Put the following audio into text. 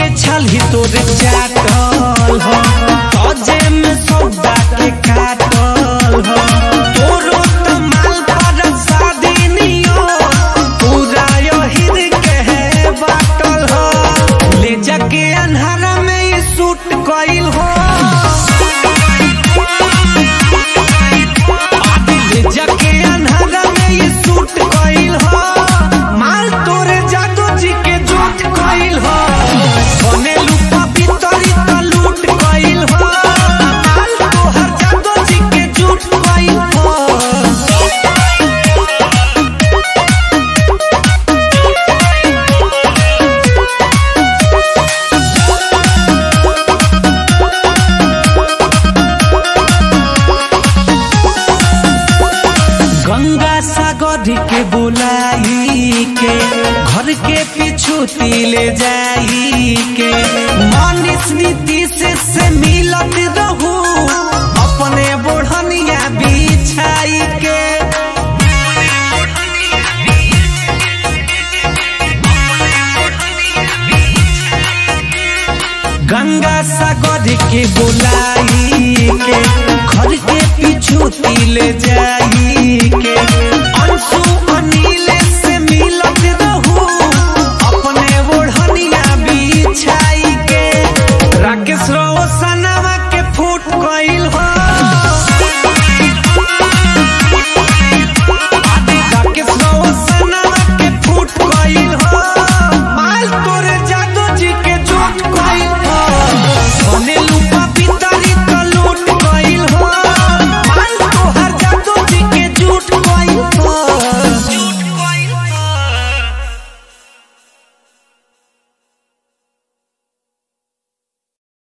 छाली तोरे चाटल हो तजे में सौदा के काटल हो तोरो तमाल पर शादी नियो पूरा यही के बाटल हो ले जाके अन्हारा में ये सूट कइल हो ले जाके अन्हारा में ये सूट कइल हो माल तोरे जादू जी के झूठ कइल हो बने लुपा भीतरी त लूट कइल हो माल तोहर जादू जी के झूठ कइल हो गंगा सागर के बुलाई के घर के पीछू ले जाई के मनीष नीतीश से मिलत रहू अपने बोढ़निया बिछाई के गंगा सागर के बुलाई के घर के पीछू ले जाई के अंशु अनिल